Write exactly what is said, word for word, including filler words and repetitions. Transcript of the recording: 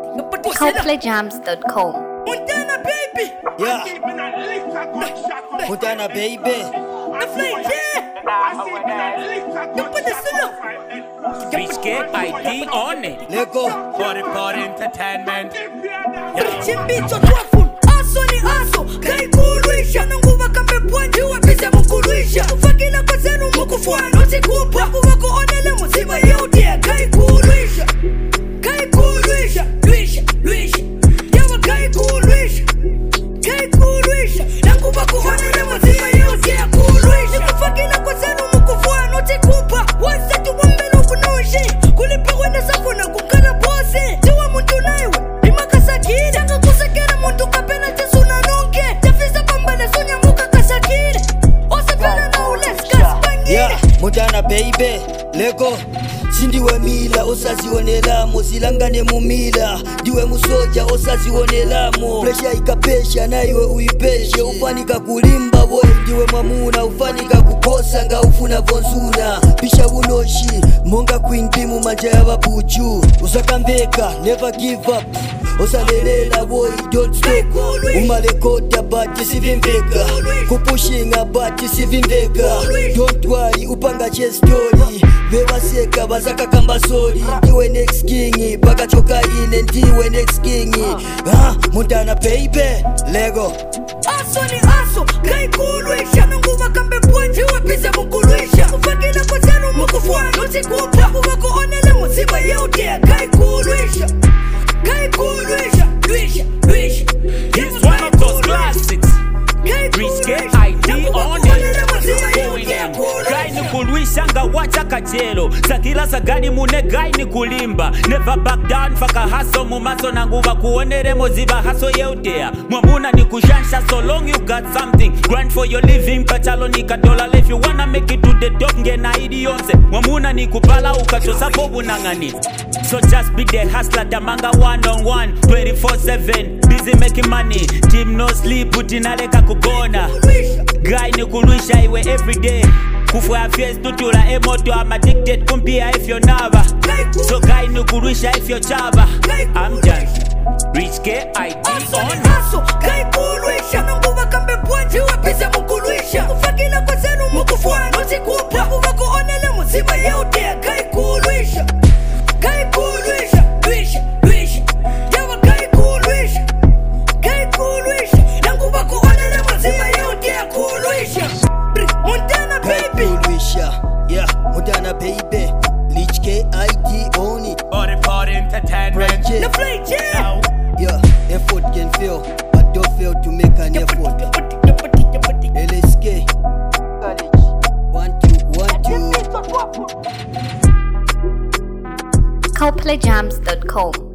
co play jams dot com. Montana baby. Yeah. Montana baby. The flame, yeah. You put this in up. Risque I D on it. Let go. Party party entertainment. Chimbicho twafu. Aso ni aso. Kai kuruisha. Nanguwa kambe pwanji wapize mukuruisha. Ufakila kwa zenu mukufuano sikupa. Wako onele muzima yote. Kai kuruisha. Kai kuruisha. Luisha, luisha. Yawa kai kuruisha. Kai kuruisha. Nanguwa kuonele muzima yote. Kuruisha. Ufakila kwa zenu mukufuano sikupa. Wasetu wambelu kunuishi. Kulipa wenda safu na kukala bosi. Tiwa muntu naiwe. Imakasakiri. Changa kusekera muntu kapena jesu na nonke. Tafisa pambale sonya muka kasakiri. Osepena na uleska spangiri. Yeah. Montana baby. Let go. Sindiwe mila osazionelamo silangane mumila ndiwe musoja osazionelamo presha ikapesha na iwe uipeshe ufanika kulimba boy ndiwe mwamuna ufanika kukosa nga ufuna vonzuna pisha unoshi monga kwindimu manja ya babuchu usakamveka never give up osalelela boy don't stop umalekota but sivimveka kupushinga but sivimveka don't worry upanga che story bebaseka bazaka kamba sori ndiwe next king baka choka ine ndiwe next king ah Montana baby lego Aso ni aso kai kuruisha nanguwa kambe pwanji wapize mukuruisha ufakila kwa zenu mukufuano sikupa wako onele muzima yote kai kuruisha kai kuruisha luisha luisha It's one of those classics. Risque I D on it. Going in. Gai ni kulwisha nga wacha kachelo. Sakila sagani mune gai ni kulimba. Never back down faka haso mumaso na nguva kuonere moziba haso yeutea. Mwamuna ni kushansha so long you got something. Grind for your living kachalo ni kadola. If you wanna make it to the top nge na idionse. Mwamuna ni kupala ukachosa bobu nangani. So just be the hustler damanga one on one twenty-four seven. Busy making money. Team no sleep utinaleka kugona. Guy ni kulusha iwe everyday. Kufu ya face tutura emoto. I'm addicted kumpia if you're never. So guy ni kulusha if you're chava. I'm just Risque I D on it. Aso kai kuruisha nanguwa kambe pwanji wapize mukuruisha ufakila kwa zenu mukufuano sikupa wako onele muzima yote kai kuruisha kai kuruisha luisha luisha yawa kai kuruisha kai kuruisha nanguwa kuonele muzima yote kuruisha Montana baby kuruisha yeah Montana baby Lich K I D on it Party party entertainment. the flame yeah yeah effort can fail but don't fail to make an effort L S K one two one two co play jams dot com.